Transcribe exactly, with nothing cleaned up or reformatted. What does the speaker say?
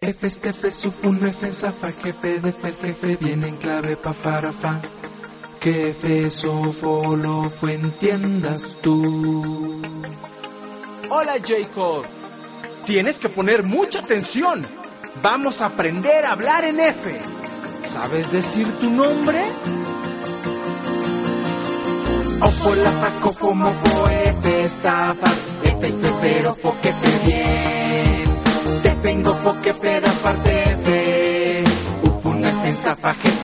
F, este, F, sufun, F, zafa, jefe, de fe, jefe, viene en clave, pa, para, fa. Que F, sofo, lo, fue, entiendas tú. Hola, Jacob. Tienes que poner mucha atención. Vamos a aprender a hablar en F. ¿Sabes decir tu nombre? Ofo, la, fa, cofo, mofo, F, estafas, F, este, pero, fo, que fe, bien. Te vengo, fo, que fe, da parte, F. Ufun, F, zafa, jefe,